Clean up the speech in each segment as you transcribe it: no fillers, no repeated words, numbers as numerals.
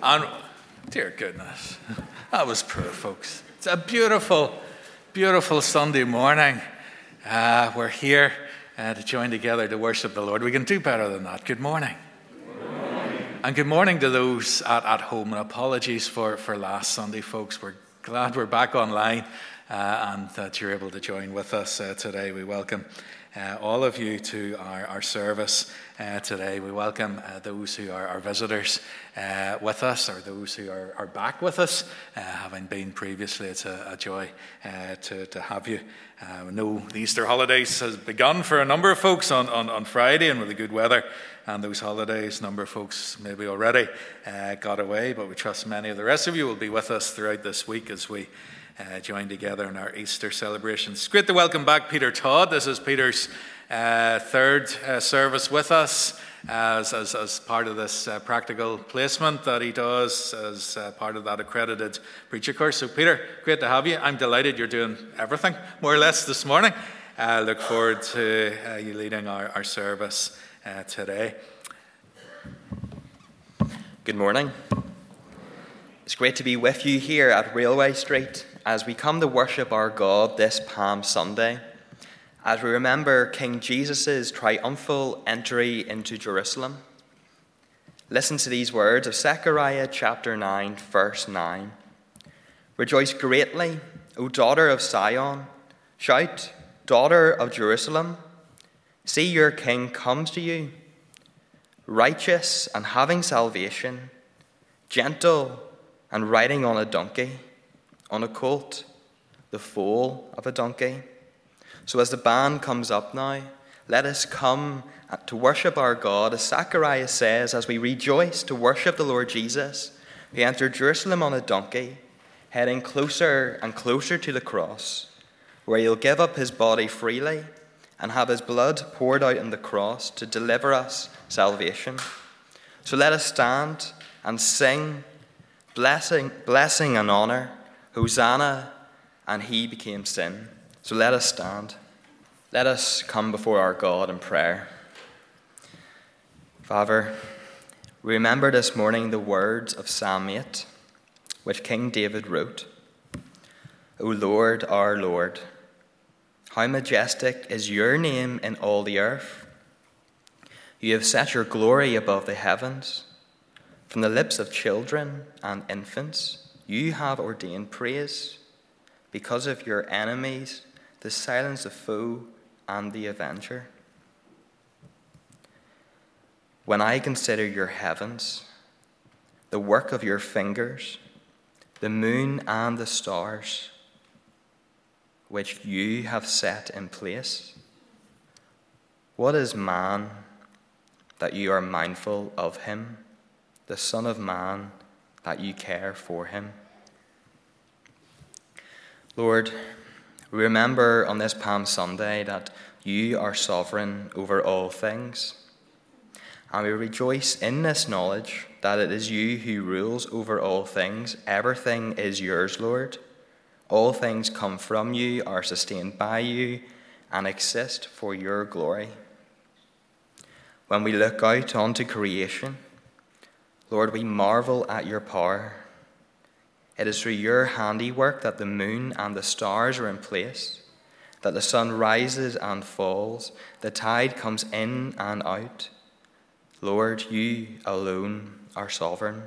And dear goodness, that was poor, folks. It's a beautiful, beautiful Sunday morning. We're here to join together to worship the Lord. We can do better than that. Good morning. Good morning. And good morning to those at home. And apologies for last Sunday, folks. We're glad we're back online and that you're able to join with us today. We welcome all of you to our service today. We welcome those who are our visitors with us, or those who are back with us, having been previously. It's a joy to have you. We know the Easter holidays has begun for a number of folks on Friday, and with the good weather and those holidays, a number of folks maybe already got away, but we trust many of the rest of you will be with us throughout this week as we join together in our Easter celebrations. It's great to welcome back Peter Todd. This is Peter's third service with us as part of this practical placement that he does as part of that accredited preacher course. So Peter, great to have you. I'm delighted you're doing everything more or less this morning. I look forward to you leading our service today. Good morning. It's great to be with you here at Railway Street as we come to worship our God this Palm Sunday, as we remember King Jesus' triumphal entry into Jerusalem. Listen to these words of Zechariah chapter 9, verse 9. Rejoice greatly, O daughter of Zion. Shout, daughter of Jerusalem. See, your king comes to you, righteous and having salvation, gentle and riding on a donkey, on a colt, the foal of a donkey. So as the band comes up now, let us come to worship our God, as Zechariah says, as we rejoice to worship the Lord Jesus, who entered Jerusalem on a donkey, heading closer and closer to the cross, where he'll give up his body freely and have his blood poured out on the cross to deliver us salvation. So let us stand and sing, blessing and honor, Hosanna, and he became sin. So let us stand. Let us come before our God in prayer. Father, we remember this morning the words of Psalm 8, which King David wrote. O Lord, our Lord, how majestic is your name in all the earth. You have set your glory above the heavens. From the lips of children and infants, you have ordained praise, because of your enemies, the silence of foe and the avenger. When I consider your heavens, the work of your fingers, the moon and the stars, which you have set in place, what is man that you are mindful of him, the Son of Man that you care for him? Lord, we remember on this Palm Sunday that you are sovereign over all things. And we rejoice in this knowledge that it is you who rules over all things. Everything is yours, Lord. All things come from you, are sustained by you, and exist for your glory. When we look out onto creation, Lord, we marvel at your power. It is through your handiwork that the moon and the stars are in place, that the sun rises and falls, the tide comes in and out. Lord, you alone are sovereign.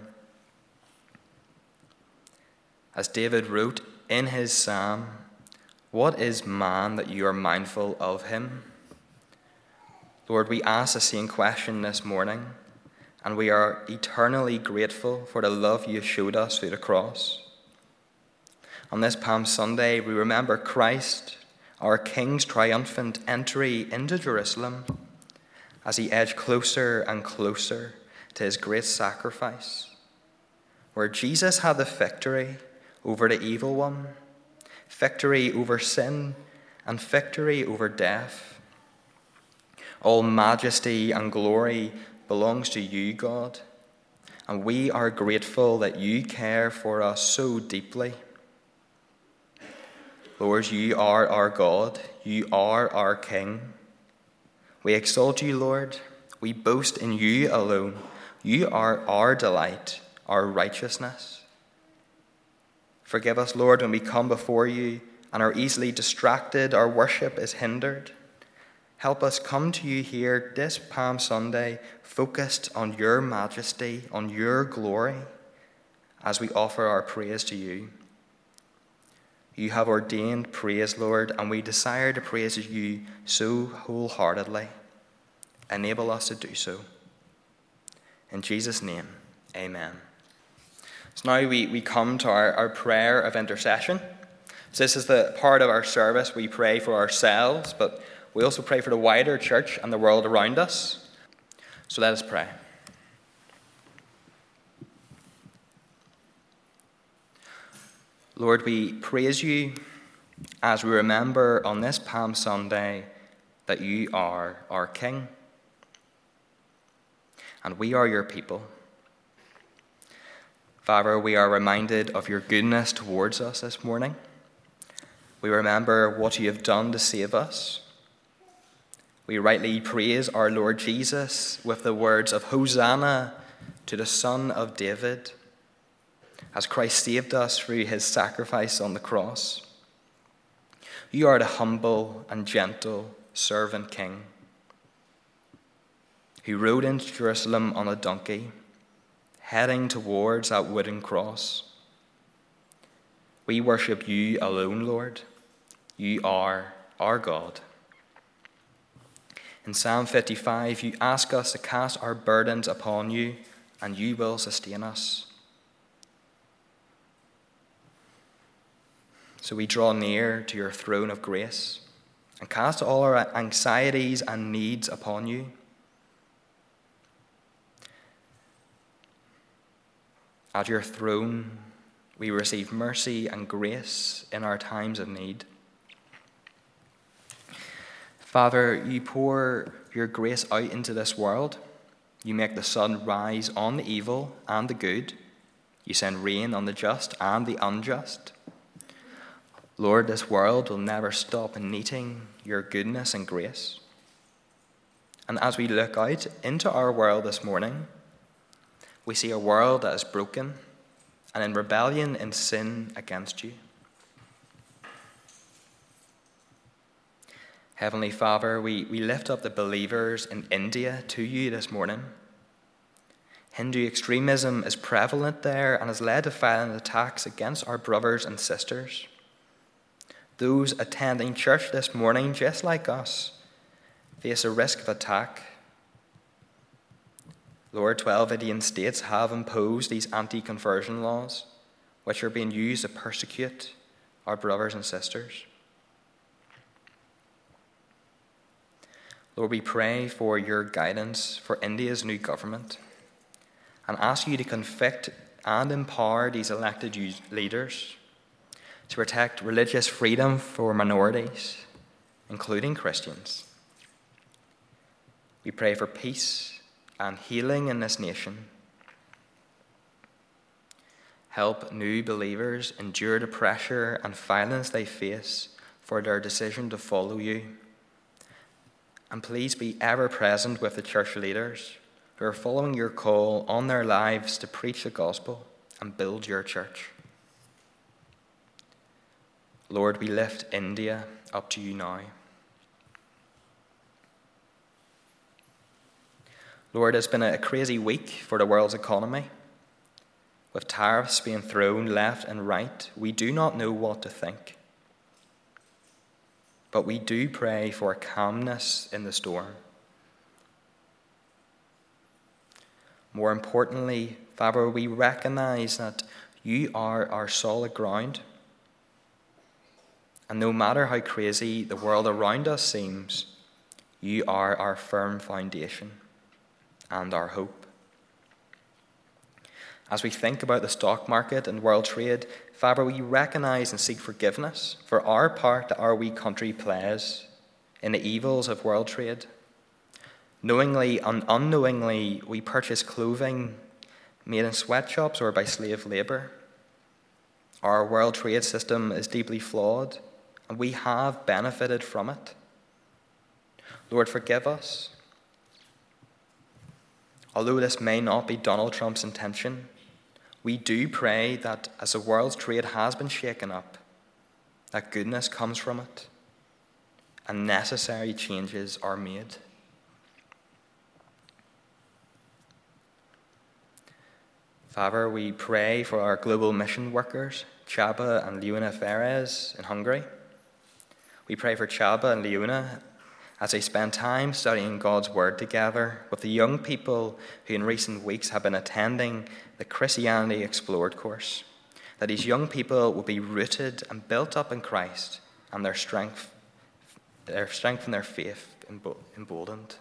As David wrote in his psalm, what is man that you are mindful of him? Lord, we ask the same question this morning, and we are eternally grateful for the love you showed us through the cross. On this Palm Sunday, we remember Christ, our King's triumphant entry into Jerusalem, as he edged closer and closer to his great sacrifice, where Jesus had the victory over the evil one, victory over sin, and victory over death. All majesty and glory belongs to you, God, and we are grateful that you care for us so deeply. Lord, you are our God, you are our King. We exalt you, Lord. We boast in you alone. You are our delight. our righteousness. Forgive us, Lord, when we come before you and are easily distracted, our worship is hindered. Help us come to you here this Palm Sunday, focused on your majesty, on your glory, as we offer our praise to you. You have ordained praise, Lord, and we desire to praise you so wholeheartedly. Enable us to do so. In Jesus' name, amen. So now we come to our prayer of intercession. So this is the part of our service we pray for ourselves, but we also pray for the wider church and the world around us. So let us pray. Lord, we praise you as we remember on this Palm Sunday that you are our King, and we are your people. Father, we are reminded of your goodness towards us this morning. We remember what you have done to save us. We rightly praise our Lord Jesus with the words of Hosanna to the Son of David, as Christ saved us through his sacrifice on the cross. You are the humble and gentle servant king who rode into Jerusalem on a donkey, heading towards that wooden cross. We worship you alone, Lord. You are our God. In Psalm 55, you ask us to cast our burdens upon you, and you will sustain us. So we draw near to your throne of grace and cast all our anxieties and needs upon you. At your throne, we receive mercy and grace in our times of need. Father, you pour your grace out into this world. You make the sun rise on the evil and the good. You send rain on the just and the unjust. Lord, this world will never stop needing your goodness and grace. And as we look out into our world this morning, we see a world that is broken and in rebellion and sin against you. Heavenly Father, we lift up the believers in India to you this morning. Hindu extremism is prevalent there and has led to violent attacks against our brothers and sisters. Those attending church this morning, just like us, face a risk of attack. Lord, 12 Indian states have imposed these anti-conversion laws, which are being used to persecute our brothers and sisters. Lord, we pray for your guidance for India's new government and ask you to convict and empower these elected leaders to protect religious freedom for minorities, including Christians. We pray for peace and healing in this nation. Help new believers endure the pressure and violence they face for their decision to follow you. And please be ever present with the church leaders who are following your call on their lives to preach the gospel and build your church. Lord, we lift India up to you now. Lord, it's been a crazy week for the world's economy. With tariffs being thrown left and right, we do not know what to think. But we do pray for calmness in the storm. More importantly, Father, we recognize that you are our solid ground. And no matter how crazy the world around us seems, you are our firm foundation and our hope. As we think about the stock market and world trade, Father, we recognize and seek forgiveness for our part that our wee country plays in the evils of world trade. Knowingly and unknowingly, we purchase clothing made in sweatshops or by slave labour. Our world trade system is deeply flawed, and we have benefited from it. Lord, forgive us. Although this may not be Donald Trump's intention, we do pray that as the world's trade has been shaken up, that goodness comes from it and necessary changes are made. Father, we pray for our global mission workers, Chaba and Leona Ferez in Hungary. We pray for Chaba and Leona as they spend time studying God's Word together with the young people who in recent weeks have been attending the Christianity Explored course, that these young people will be rooted and built up in Christ and their strength and their faith emboldened.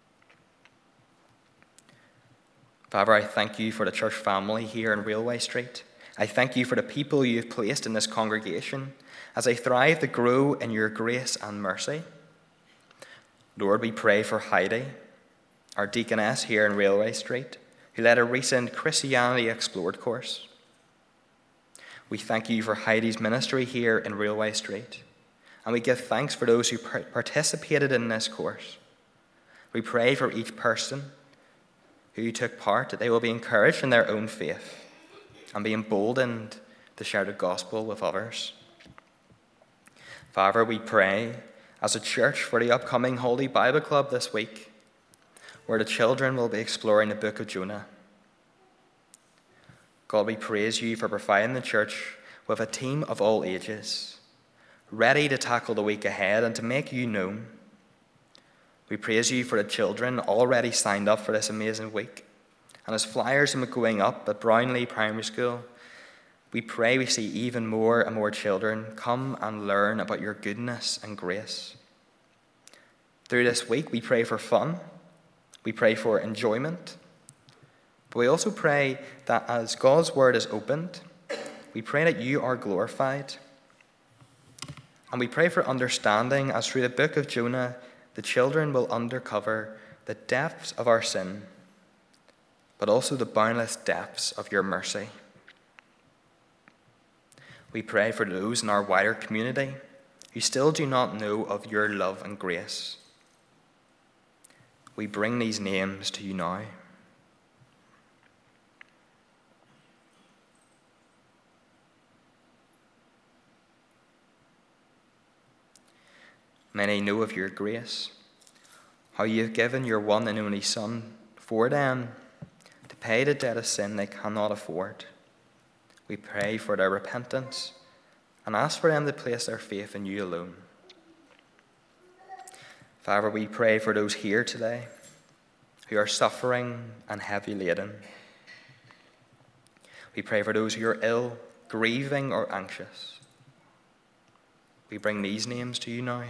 Father, I thank you for the church family here in Railway Street. I thank you for the people you have placed in this congregation as they thrive to grow in your grace and mercy. Lord, we pray for Heidi, our deaconess here in Railway Street, who led a recent Christianity Explored course. We thank you for Heidi's ministry here in Railway Street, and we give thanks for those who participated in this course. We pray for each person who took part, that they will be encouraged in their own faith and be emboldened to share the gospel with others. Father, we pray as a church for the upcoming Holy Bible Club this week, where the children will be exploring the book of Jonah. God, we praise you for providing the church with a team of all ages, ready to tackle the week ahead and to make you known. We praise you for the children already signed up for this amazing week. And as flyers are going up at Brownlee Primary School, we pray we see even more and more children come and learn about your goodness and grace. Through this week, we pray for fun. We pray for enjoyment. But we also pray that as God's word is opened, we pray that you are glorified. And we pray for understanding as through the book of Jonah, the children will uncover the depths of our sin, but also the boundless depths of your mercy. We pray for those in our wider community who still do not know of your love and grace. We bring these names to you now. Many know of your grace, how you have given your one and only Son for them to pay the debt of sin they cannot afford. We pray for their repentance and ask for them to place their faith in you alone. Father, we pray for those here today who are suffering and heavy laden. We pray for those who are ill, grieving, or anxious. We bring these names to you now.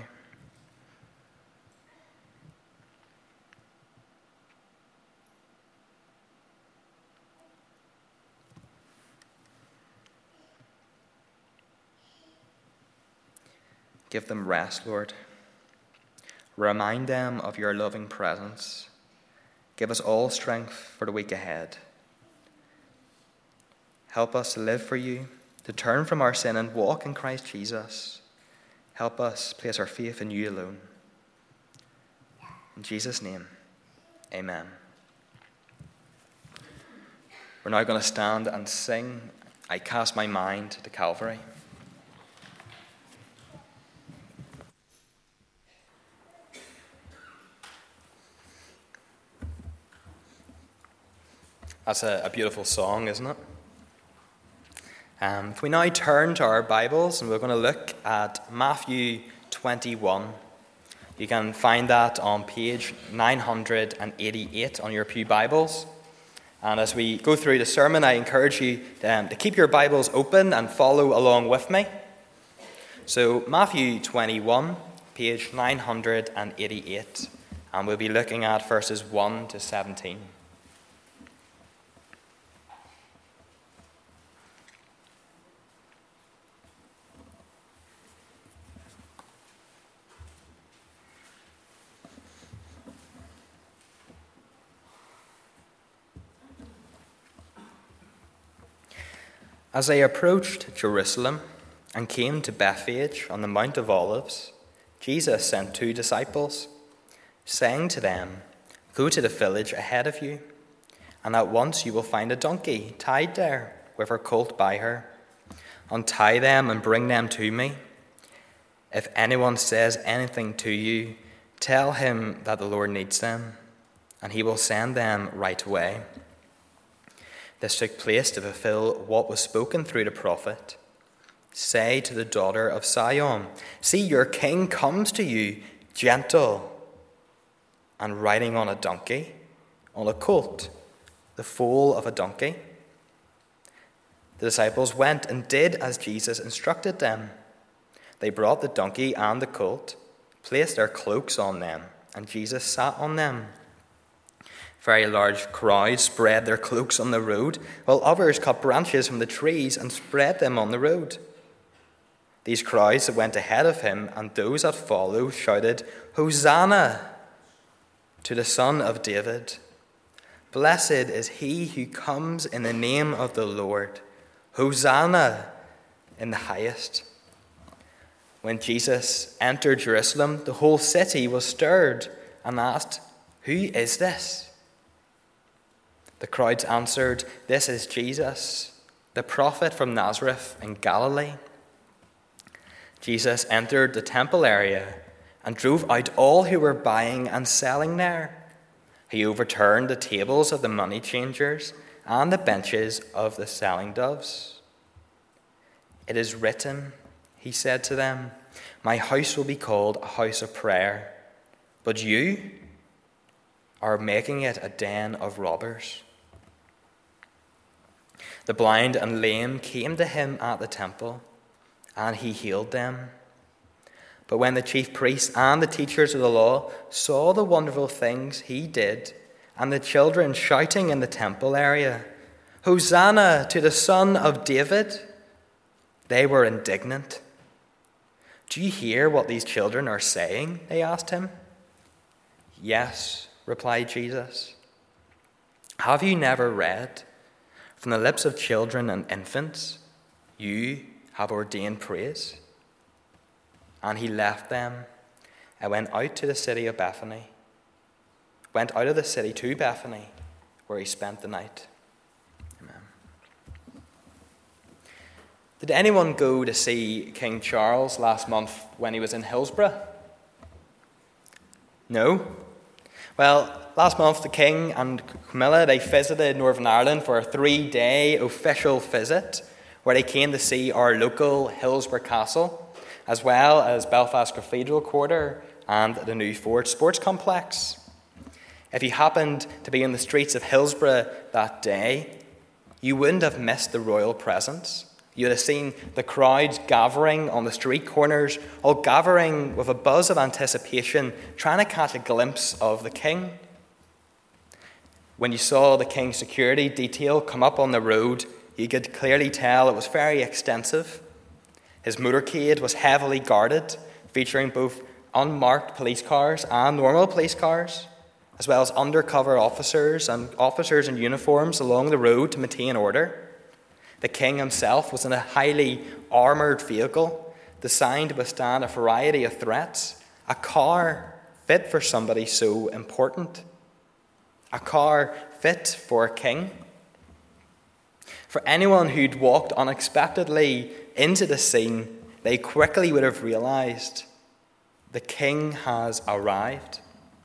Give them rest, Lord. Remind them of your loving presence. Give us all strength for the week ahead. Help us to live for you, to turn from our sin and walk in Christ Jesus. Help us place our faith in you alone. In Jesus' name, amen. We're now going to stand and sing, I Cast My Mind to Calvary. That's a beautiful song, isn't it? Can we now turn to our Bibles, and we're going to look at Matthew 21. You can find that on page 988 on your pew Bibles. And as we go through the sermon, I encourage you to keep your Bibles open and follow along with me. So Matthew 21, page 988, and we'll be looking at verses 1 to 17. As they approached Jerusalem and came to Bethphage on the Mount of Olives, Jesus sent 2 disciples, saying to them, "Go to the village ahead of you, and at once you will find a donkey tied there with her colt by her. Untie them and bring them to me. If anyone says anything to you, tell him that the Lord needs them, and he will send them right away." This took place to fulfill what was spoken through the prophet. "Say to the daughter of Zion, see, your king comes to you, gentle and riding on a donkey, on a colt, the foal of a donkey." The disciples went and did as Jesus instructed them. They brought the donkey and the colt, placed their cloaks on them, and Jesus sat on them. Very large crowds spread their cloaks on the road, while others cut branches from the trees and spread them on the road. These crowds that went ahead of him and those that followed shouted, "Hosanna to the Son of David. Blessed is he who comes in the name of the Lord. Hosanna in the highest." When Jesus entered Jerusalem, the whole city was stirred and asked, "Who is this?" The crowds answered, "This is Jesus, the prophet from Nazareth in Galilee." Jesus entered the temple area and drove out all who were buying and selling there. He overturned the tables of the money changers and the benches of the selling doves. "It is written," he said to them, "My house will be called a house of prayer, but you are making it a den of robbers." The blind and lame came to him at the temple, and he healed them. But when the chief priests and the teachers of the law saw the wonderful things he did, and the children shouting in the temple area, "Hosanna to the Son of David," they were indignant. "Do you hear what these children are saying?" they asked him. "Yes," replied Jesus. "Have you never read, 'From the lips of children and infants, you have ordained praise'?" And he left them and went out of the city to Bethany, where he spent the night. Amen. Did anyone go to see King Charles last month when he was in Hillsborough? No? Well, last month the King and Camilla, they visited Northern Ireland for a 3-day official visit where they came to see our local Hillsborough Castle, as well as Belfast Cathedral Quarter and the new Ford Sports Complex. If you happened to be in the streets of Hillsborough that day, you wouldn't have missed the royal presence. You would have seen the crowds gathering on the street corners, all gathering with a buzz of anticipation, trying to catch a glimpse of the King. When you saw the King's security detail come up on the road, you could clearly tell it was very extensive. His motorcade was heavily guarded, featuring both unmarked police cars and normal police cars, as well as undercover officers and officers in uniforms along the road to maintain order. The King himself was in a highly armoured vehicle designed to withstand a variety of threats, a car fit for somebody so important, a car fit for a king. For anyone who'd walked unexpectedly into the scene, they quickly would have realised the King has arrived.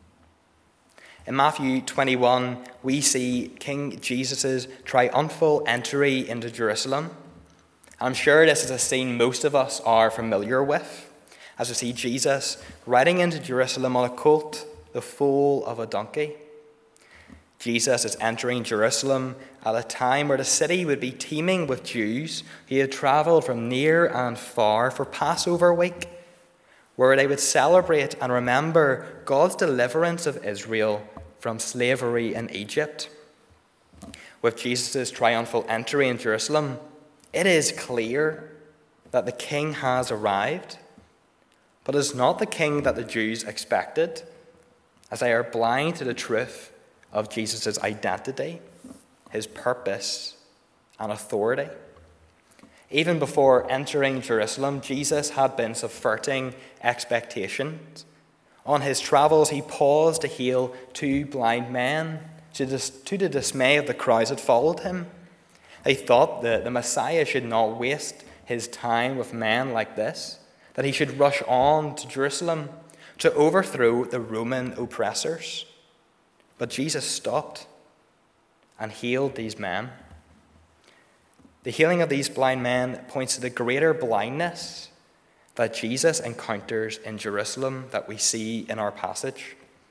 In Matthew 21, we see King Jesus' triumphal entry into Jerusalem. I'm sure this is a scene most of us are familiar with, as we see Jesus riding into Jerusalem on a colt, the foal of a donkey. Jesus is entering Jerusalem at a time where the city would be teeming with Jews who had travelled from near and far for Passover week, where they would celebrate and remember God's deliverance of Israel from slavery in Egypt. With Jesus' triumphal entry in Jerusalem, it is clear that the King has arrived, but is not the King that the Jews expected, as they are blind to the truth of Jesus' identity, his purpose, and authority. Even before entering Jerusalem, Jesus had been subverting expectations. On his travels, he paused to heal 2 blind men, to the dismay of the crowds that followed him. They thought that the Messiah should not waste his time with men like this, that he should rush on to Jerusalem to overthrow the Roman oppressors. But Jesus stopped and healed these men. The healing of these blind men points to the greater blindness that Jesus encounters in Jerusalem that we see in our passage.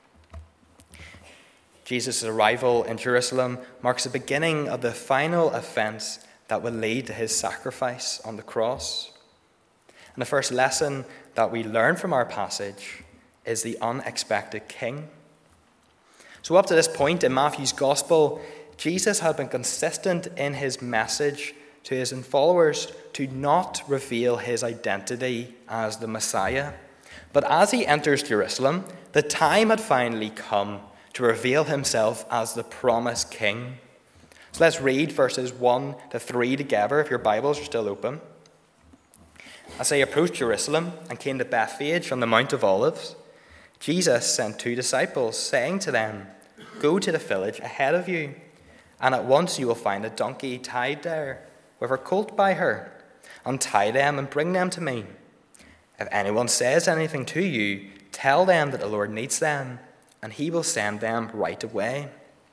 Jesus' arrival in Jerusalem marks the beginning of the final offense that will lead to his sacrifice on the cross. And the first lesson that we learn from our passage is the unexpected king. So up to this point in Matthew's gospel, Jesus had been consistent in his message to his followers to not reveal his identity as the Messiah. But as he enters Jerusalem, the time had finally come to reveal himself as the promised king. So let's read verses 1 to 3 together, if your Bibles are still open. As they approached Jerusalem and came to Bethphage on the Mount of Olives, Jesus sent 2 disciples, saying to them, "Go to the village ahead of you, and at once you will find a donkey tied there, with her colt by her. Untie them and bring them to me. If anyone says anything to you, tell them that the Lord needs them, and he will send them right away."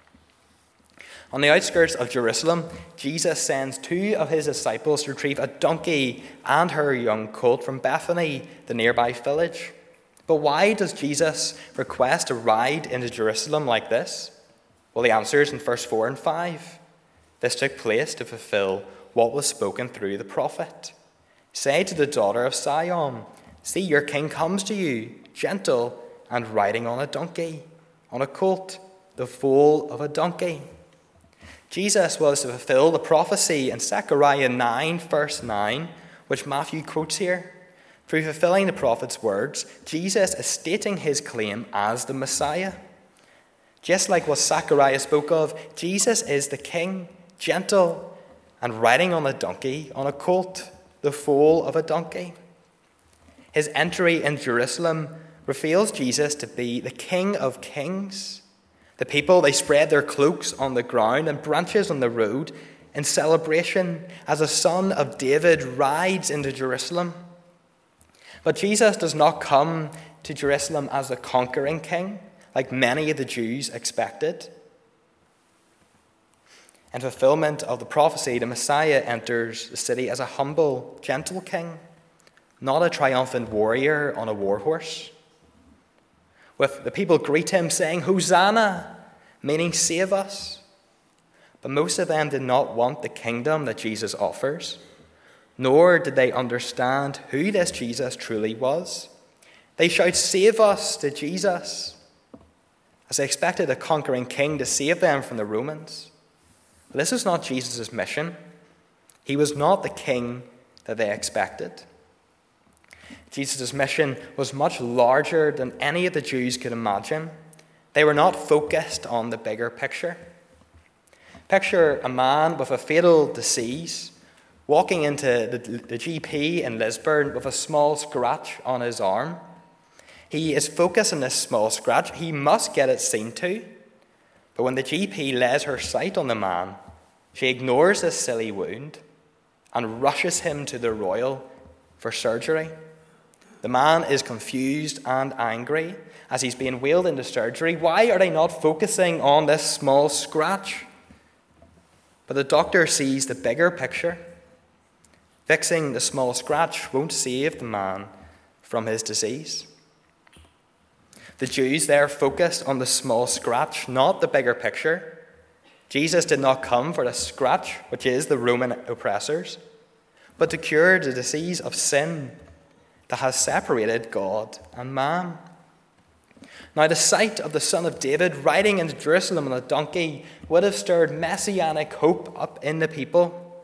On the outskirts of Jerusalem, Jesus sends 2 of his disciples to retrieve a donkey and her young colt from Bethany, the nearby village. But why does Jesus request a ride into Jerusalem like this? Well, the answer is in verse 4 and 5. This took place to fulfill what was spoken through the prophet. "Say to the daughter of Sion, see, your king comes to you, gentle and riding on a donkey, on a colt, the foal of a donkey." Jesus was to fulfill the prophecy in Zechariah 9, verse 9, which Matthew quotes here. Through fulfilling the prophet's words, Jesus is stating his claim as the Messiah. Just like what Zechariah spoke of, Jesus is the king, gentle and riding on a donkey, on a colt, the foal of a donkey. His entry in Jerusalem reveals Jesus to be the King of Kings. The people, they spread their cloaks on the ground and branches on the road in celebration as a son of David rides into Jerusalem. But Jesus does not come to Jerusalem as a conquering king, like many of the Jews expected. In fulfillment of the prophecy, the Messiah enters the city as a humble, gentle king, not a triumphant warrior on a war horse. With the people greet him saying, "Hosanna," meaning save us. But most of them did not want the kingdom that Jesus offers, nor did they understand who this Jesus truly was. They shout, "Save us," to Jesus, as they expected a conquering king to save them from the Romans. But this was not Jesus' mission. He was not the king that they expected. Jesus' mission was much larger than any of the Jews could imagine. They were not focused on the bigger picture. Picture a man with a fatal disease walking into the GP in Lisburn with a small scratch on his arm. He is focused on this small scratch. He must get it seen to. But when the GP lays her sight on the man, she ignores this silly wound and rushes him to the Royal for surgery. The man is confused and angry as he's being wheeled into surgery. Why are they not focusing on this small scratch? But the doctor sees the bigger picture. Fixing the small scratch won't save the man from his disease. The Jews there focused on the small scratch, not the bigger picture. Jesus did not come for the scratch, which is the Roman oppressors, but to cure the disease of sin that has separated God and man. Now, the sight of the Son of David riding into Jerusalem on a donkey would have stirred messianic hope up in the people,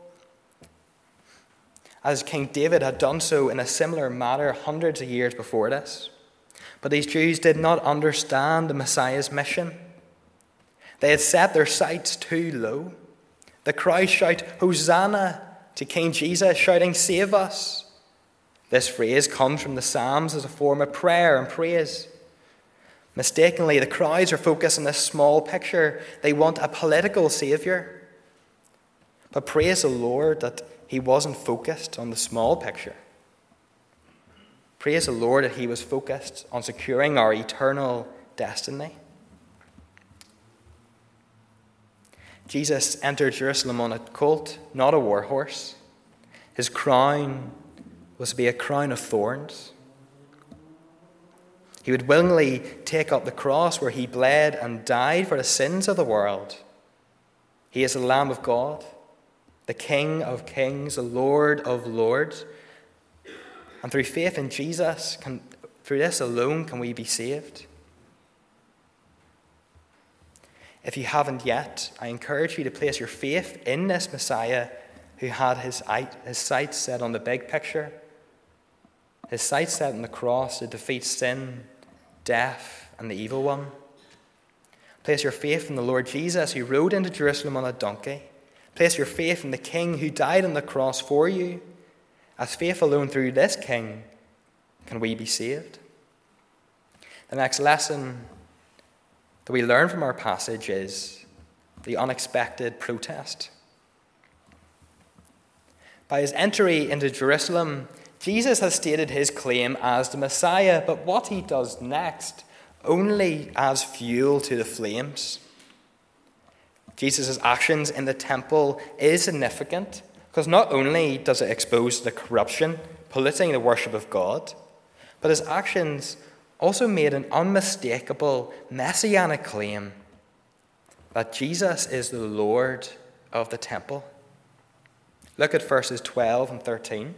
as King David had done so in a similar manner hundreds of years before this. But these Jews did not understand the Messiah's mission. They had set their sights too low. The crowd shout, "Hosanna," to King Jesus, shouting, "Save us." This phrase comes from the Psalms as a form of prayer and praise. Mistakenly, the crowds are focused on this small picture. They want a political savior. But praise the Lord that he wasn't focused on the small picture. Praise the Lord that he was focused on securing our eternal destiny. Jesus entered Jerusalem on a colt, not a war horse. His crown was to be a crown of thorns. He would willingly take up the cross where he bled and died for the sins of the world. He is the Lamb of God, the King of kings, the Lord of lords. And through faith in Jesus, through this alone can we be saved. If you haven't yet, I encourage you to place your faith in this Messiah who had his sights set on the big picture, his sights set on the cross to defeat sin, death, and the evil one. Place your faith in the Lord Jesus who rode into Jerusalem on a donkey. Place your faith in the King who died on the cross for you. As faith alone through this King can we be saved. The next lesson that we learn from our passage is the unexpected protest. By his entry into Jerusalem, Jesus has stated his claim as the Messiah, but what he does next only adds fuel to the flames. Jesus' actions in the temple is significant because not only does it expose the corruption polluting the worship of God, but his actions also made an unmistakable messianic claim that Jesus is the Lord of the temple. Look at verses 12 and 13.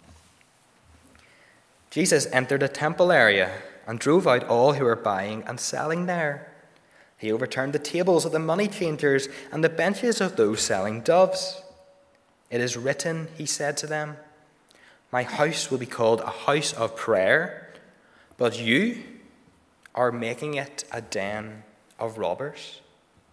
Jesus entered the temple area and drove out all who were buying and selling there. He overturned the tables of the money changers and the benches of those selling doves. It is written, he said to them, "My house will be called a house of prayer, but you are making it a den of robbers."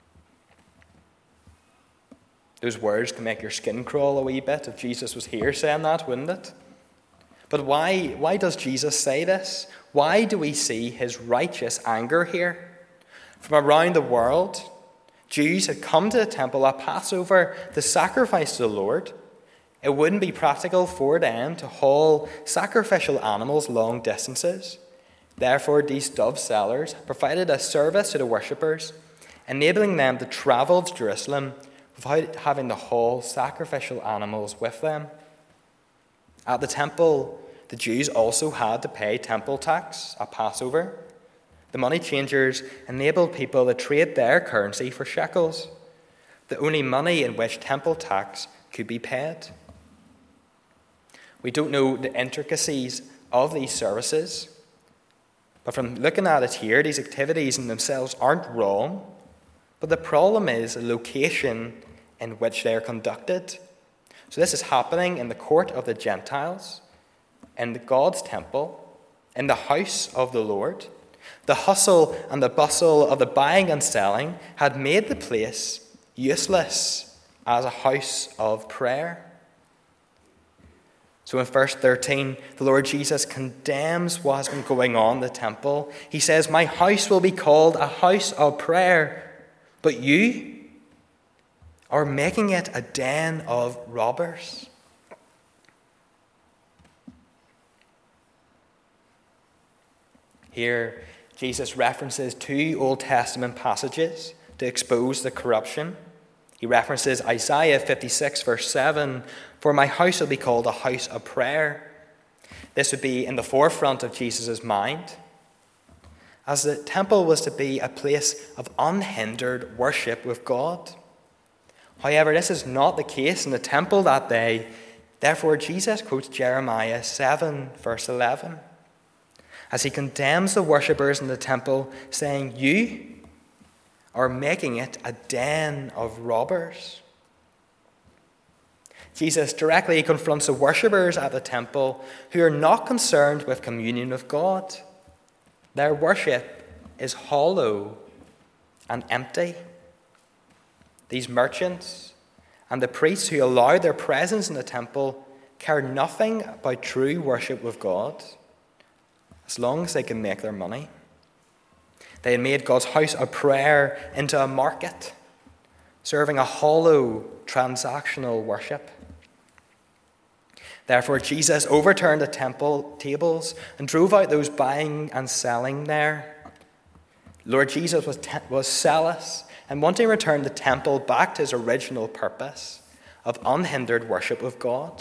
Those words can make your skin crawl a wee bit if Jesus was here saying that, wouldn't it? But why does Jesus say this? Why do we see his righteous anger here? From around the world, Jews had come to the temple at Passover to sacrifice to the Lord. It wouldn't be practical for them to haul sacrificial animals long distances. Therefore, these dove sellers provided a service to the worshippers, enabling them to travel to Jerusalem without having to haul sacrificial animals with them. At the temple, the Jews also had to pay temple tax at Passover. The money changers enabled people to trade their currency for shekels, the only money in which temple tax could be paid. We don't know the intricacies of these services, but from looking at it here, these activities in themselves aren't wrong, but the problem is the location in which they are conducted. So this is happening in the court of the Gentiles, in God's temple, in the house of the Lord. The hustle and the bustle of the buying and selling had made the place useless as a house of prayer. So in verse 13, the Lord Jesus condemns what has been going on in the temple. He says, "My house will be called a house of prayer, but you are making it a den of robbers." Here, Jesus references two Old Testament passages to expose the corruption. He references Isaiah 56, verse 7, "For my house will be called a house of prayer." This would be in the forefront of Jesus' mind, as the temple was to be a place of unhindered worship with God. However, this is not the case in the temple that day. Therefore, Jesus quotes Jeremiah 7, verse 11, as he condemns the worshippers in the temple, saying, "You are making it a den of robbers." Jesus directly confronts the worshippers at the temple who are not concerned with communion with God. Their worship is hollow and empty. These merchants and the priests who allowed their presence in the temple care nothing about true worship with God, as long as they can make their money. They had made God's house of prayer into a market. serving a hollow, transactional worship. Therefore, Jesus overturned the temple tables and drove out those buying and selling there. Lord Jesus was zealous and wanting to return the temple back to his original purpose of unhindered worship of God.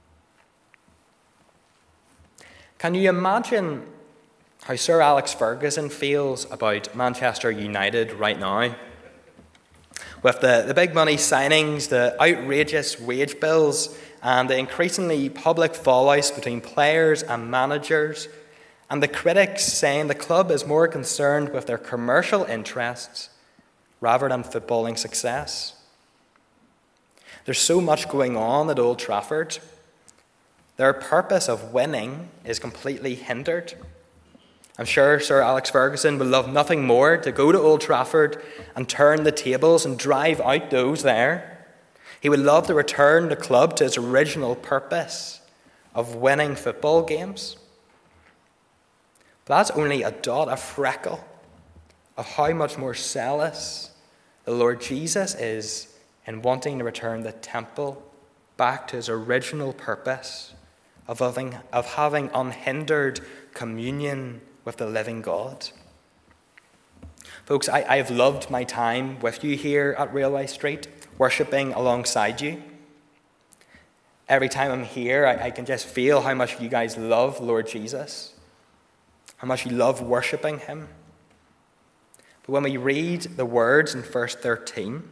Can you imagine how Sir Alex Ferguson feels about Manchester United right now? With the big money signings, the outrageous wage bills, and the increasingly public fallouts between players and managers, and the critics saying the club is more concerned with their commercial interests rather than footballing success. There's so much going on at Old Trafford. Their purpose of winning is completely hindered. I'm sure Sir Alex Ferguson would love nothing more to go to Old Trafford and turn the tables and drive out those there. He would love to return the club to its original purpose of winning football games. But that's only a freckle of how much more zealous the Lord Jesus is in wanting to return the temple back to his original purpose of having unhindered communion with the living God. Folks, I have loved my time with you here at Railway Street, worshipping alongside you. Every time I'm here, I can just feel how much you guys love Lord Jesus, how much you love worshipping him. But when we read the words in verse 13,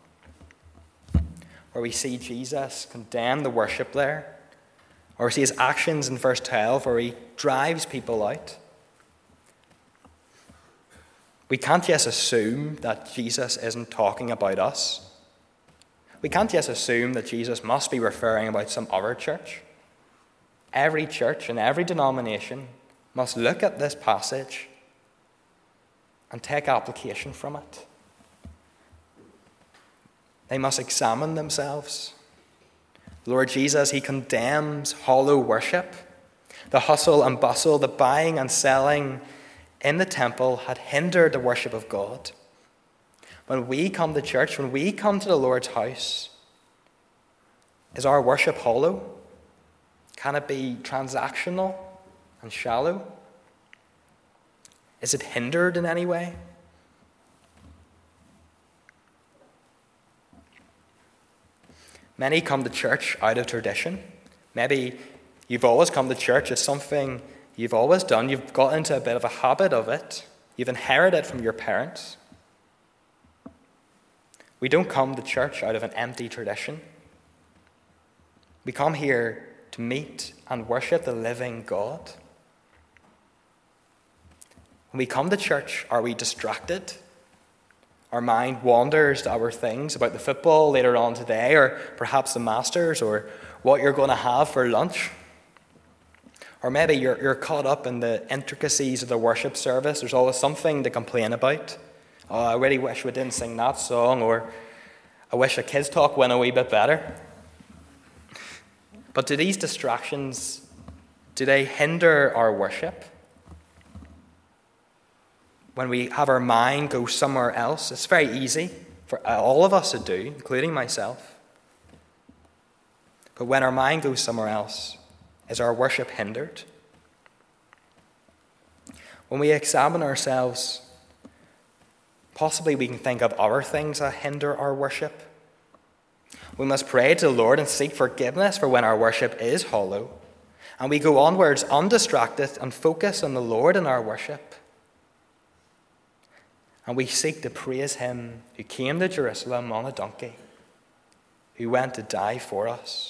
where we see Jesus condemn the worship there, or we see his actions in verse 12, where he drives people out, we can't just assume that Jesus isn't talking about us. We can't just assume that Jesus must be referring about some other church. Every church and every denomination must look at this passage and take application from it. They must examine themselves. Lord Jesus, he condemns hollow worship. The hustle and bustle, the buying and selling in the temple had hindered the worship of God. When we come to church, when we come to the Lord's house, is our worship hollow? Can it be transactional and shallow? Is it hindered in any way? Many come to church out of tradition. Maybe you've always come to church as something you've always done. You've got into a bit of a habit of it. You've inherited it from your parents. We don't come to church out of an empty tradition. We come here to meet and worship the living God. When we come to church, are we distracted? Our mind wanders to other things about the football later on today, or perhaps the Masters, or what you're going to have for lunch. Or maybe you're caught up in the intricacies of the worship service. There's always something to complain about. Oh, I really wish we didn't sing that song, or I wish a kids' talk went a wee bit better. But do these distractions, do they hinder our worship? When we have our mind go somewhere else, it's very easy for all of us to do, including myself. But when our mind goes somewhere else, is our worship hindered? When we examine ourselves, possibly we can think of other things that hinder our worship. We must pray to the Lord and seek forgiveness for when our worship is hollow, and we go onwards undistracted and focus on the Lord in our worship. And we seek to praise him who came to Jerusalem on a donkey, who went to die for us.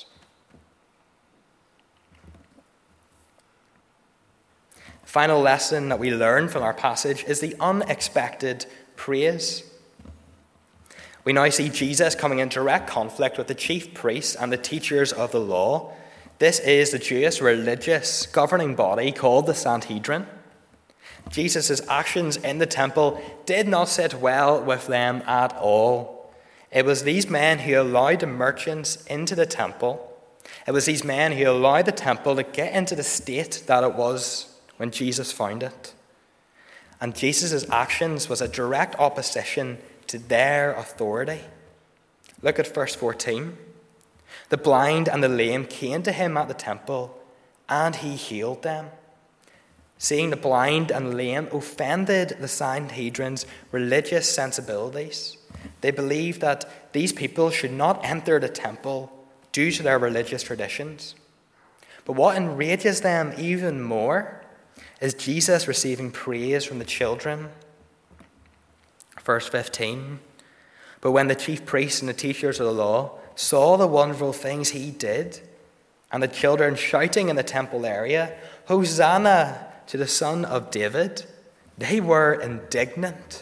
The final lesson that we learn from our passage is the unexpected praise. We now see Jesus coming in direct conflict with the chief priests and the teachers of the law. This is the Jewish religious governing body called the Sanhedrin. Jesus' actions in the temple did not sit well with them at all. It was these men who allowed the merchants into the temple. It was these men who allowed the temple to get into the state that it was when Jesus found it. And Jesus' actions was a direct opposition to their authority. Look at verse 14. The blind and the lame came to him at the temple, and he healed them. Seeing the blind and lame offended the Sanhedrin's religious sensibilities, they believed that these people should not enter the temple due to their religious traditions. But what enrages them even more is Jesus receiving praise from the children. Verse 15. But when the chief priests and the teachers of the law saw the wonderful things he did, and the children shouting in the temple area, "Hosanna to the Son of David," they were indignant.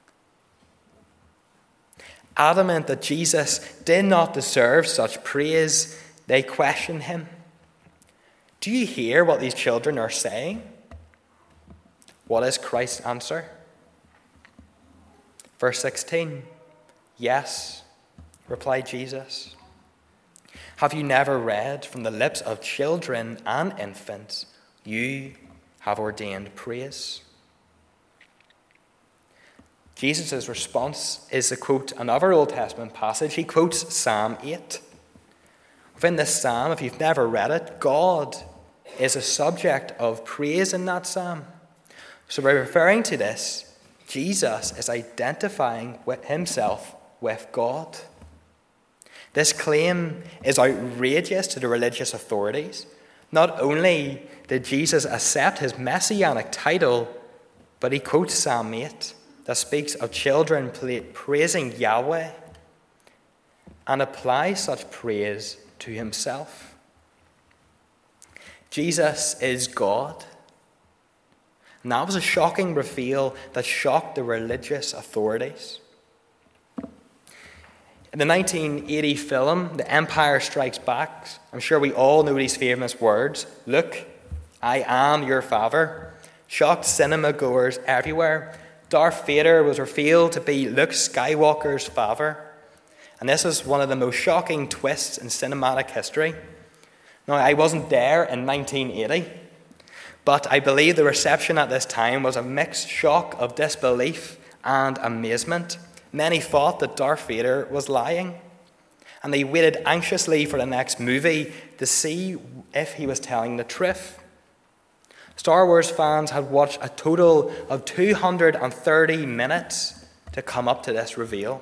Adamant that Jesus did not deserve such praise, they questioned him. Do you hear what these children are saying? What is Christ's answer? Verse 16. Yes, replied Jesus. Have you never read, from the lips of children and infants, you have ordained praise? Jesus' response is to quote another Old Testament passage. He quotes Psalm 8. Within this psalm, if you've never read it, God is a subject of praise in that psalm. So by referring to this, Jesus is identifying with himself with God. This claim is outrageous to the religious authorities. Not only did Jesus accept his messianic title, but he quotes Psalm 8 that speaks of children praising Yahweh and applies such praise to himself. Jesus is God. And that was a shocking reveal that shocked the religious authorities. In the 1980 film, The Empire Strikes Back, I'm sure we all know these famous words, "Look, I am your father," shocked cinema goers everywhere. Darth Vader was revealed to be Luke Skywalker's father. And this is one of the most shocking twists in cinematic history. Now, I wasn't there in 1980, but I believe the reception at this time was a mixed shock of disbelief and amazement. Many thought that Darth Vader was lying, and they waited anxiously for the next movie to see if he was telling the truth. Star Wars fans had watched a total of 230 minutes to come up to this reveal.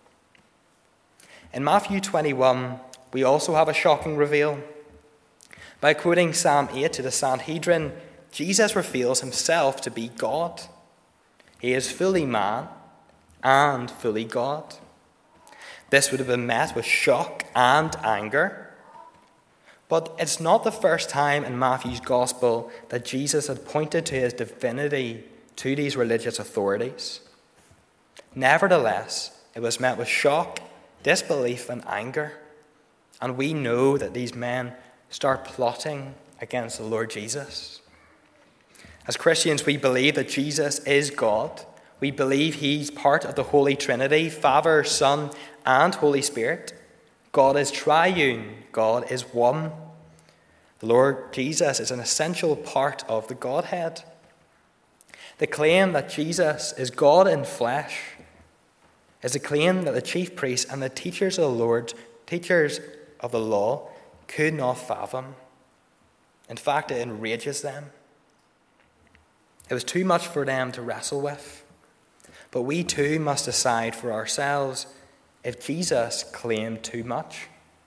In Matthew 21, we also have a shocking reveal. By quoting Psalm 8 to the Sanhedrin, Jesus reveals himself to be God. He is fully man and fully God. This would have been met with shock and anger. But it's not the first time in Matthew's gospel that Jesus had pointed to his divinity to these religious authorities. Nevertheless, it was met with shock, disbelief, and anger. And we know that these men start plotting against the Lord Jesus. As Christians, we believe that Jesus is God. We believe he's part of the Holy Trinity, Father, Son, and Holy Spirit. God is triune. God is one. The Lord Jesus is an essential part of the Godhead. The claim that Jesus is God in flesh is a claim that the chief priests and the teachers of the law, could not fathom. In fact, it enrages them. It was too much for them to wrestle with. But we too must decide for ourselves if Jesus claimed too much.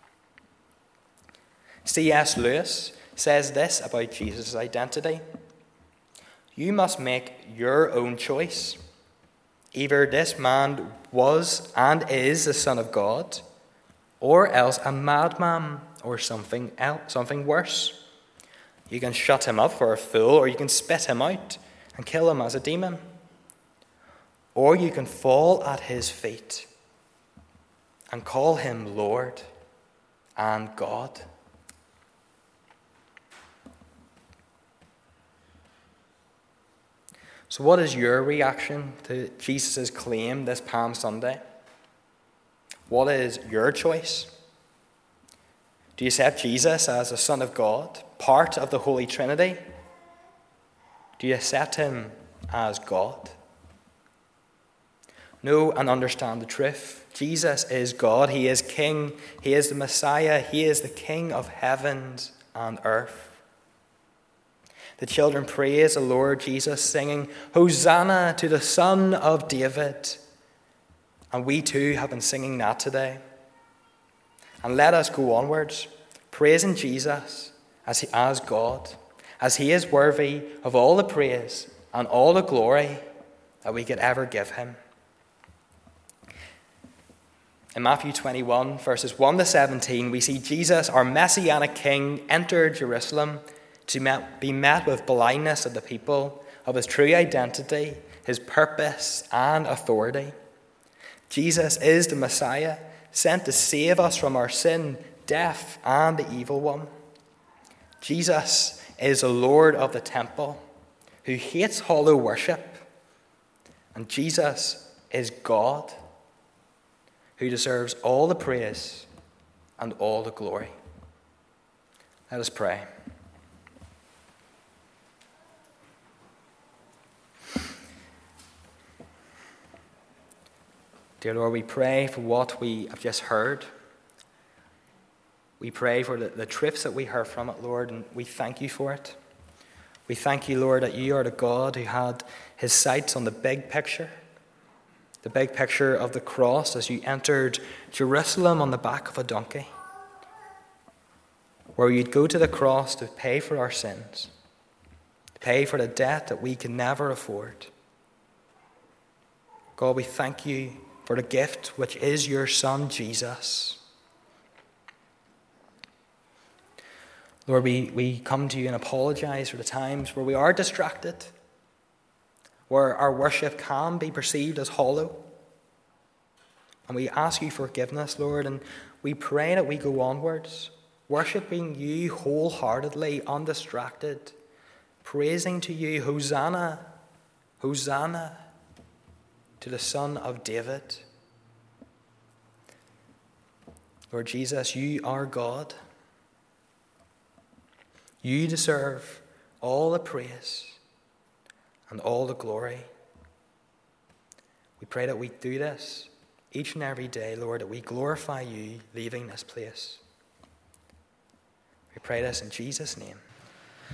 C.S. Lewis says this about Jesus' identity: you must make your own choice. Either this man was and is the Son of God, or else a madman or something else, something worse. You can shut him up for a fool, or you can spit him out and kill him as a demon. Or you can fall at his feet and call him Lord and God. So what is your reaction to Jesus' claim this Palm Sunday? What is your choice? Do you accept Jesus as the Son of God, part of the Holy Trinity? Do you accept him as God? know and understand the truth. Jesus is God. He is King. He is the Messiah. He is the King of heavens and earth. The children praise the Lord Jesus, singing, Hosanna to the Son of David. And we too have been singing that today. And let us go onwards, praising Jesus as God, as he is worthy of all the praise and all the glory that we could ever give him. In Matthew 21, verses 1 to 17, we see Jesus, our Messianic King, enter Jerusalem to be met with blindness of the people of his true identity, his purpose, and authority. Jesus is the Messiah, sent to save us from our sin, death, and the evil one. Jesus is the Lord of the temple, who hates hollow worship. And Jesus is God, who deserves all the praise and all the glory. Let us pray. Dear Lord, we pray for what we have just heard. We pray for the truths that we heard from it, Lord, and we thank you for it. We thank you, Lord, that you are the God who had his sights on the big picture of the cross as you entered Jerusalem on the back of a donkey, where you'd go to the cross to pay for our sins, to pay for the debt that we can never afford. God, we thank you for the gift which is your Son, Jesus. Lord, we come to you and apologize for the times where we are distracted, where our worship can be perceived as hollow. And we ask you forgiveness, Lord, and we pray that we go onwards, worshipping you wholeheartedly, undistracted, praising to you, Hosanna, Hosanna to the Son of David. Lord Jesus, you are God. You deserve all the praise and all the glory. We pray that we do this each and every day, Lord, that we glorify you leaving this place. We pray this in Jesus' name.